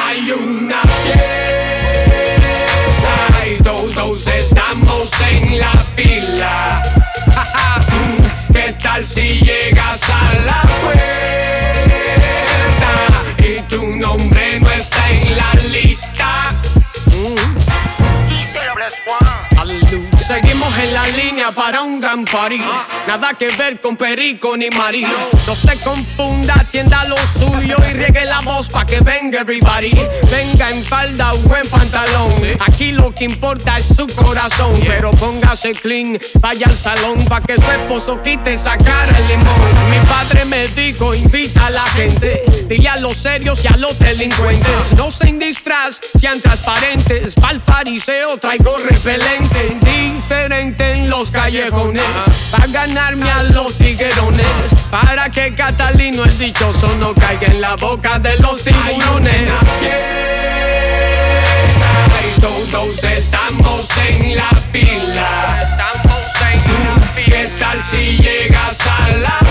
Hay una fiesta y todos estamos en la fila. ¿Qué tal si llegas a la puerta y tu nombre no está en la lista? Seguimos en la línea para un gran party. Nada que ver con Perico ni Mari. No se confunda, atienda lo suyo y riegue la voz pa' que venga everybody. Venga en falda o en pantalón. Aquí lo que importa es su corazón. Pero póngase clean, vaya al salón pa' que su esposo quite esa cara el limón. Mi padre me dijo, invita a la gente. Dile a los serios y a los delincuentes. No sean disfraz, sean transparentes. Pa'l fariseo traigo repelente. Diferente en los callejones, pa' ganarme a los tiguerones, para que Catalino el dichoso no caiga en la boca de los tiburones. Hay una fiesta y todos estamos en la fila. ¿Qué tal si llegas a la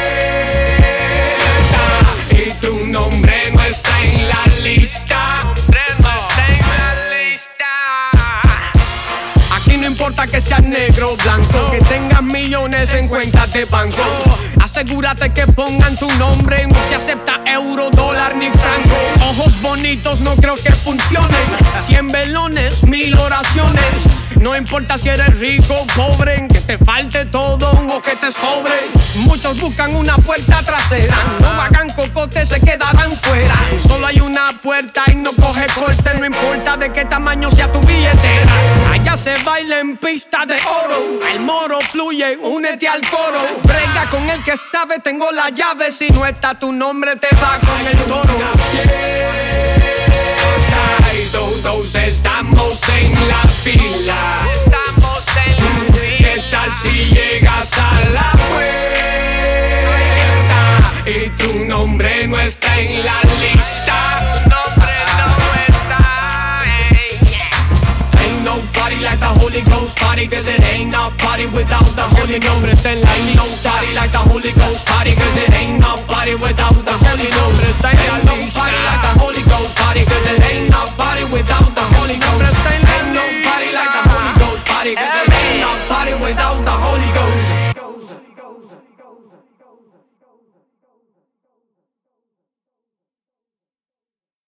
puerta y tu nombre no está en la lista? No importa que seas negro o blanco, que tengas millones en cuentas de banco. Asegúrate que pongan tu nombre, no se acepta euro, dólar ni franco. Ojos bonitos no creo que funcionen. 100 velones, 1000 oraciones. No importa si eres rico o pobre, que te falte todo o que te sobre. Muchos buscan una puerta trasera, no hagan cocote, se quedarán fuera. Solo hay una puerta y no coge corte, no importa de qué tamaño sea tu billetera. Allá se baila en pista de oro, el moro fluye, únete al coro. Brega con el que sabe, tengo la llave, si no está tu nombre te va con el toro. Y todos estamos en la fila. ¿Qué tal si llegas a la puerta y tu nombre no está en la lista? Ain't no party like the Holy Ghost party, cause it ain't no party without the Holy Ghost. Ain't no party like the Holy Ghost party, cause it ain't no party without the Holy Ghost. Ain't no party like the Holy Ghost party, cause it ain't no party without the Holy Ghost.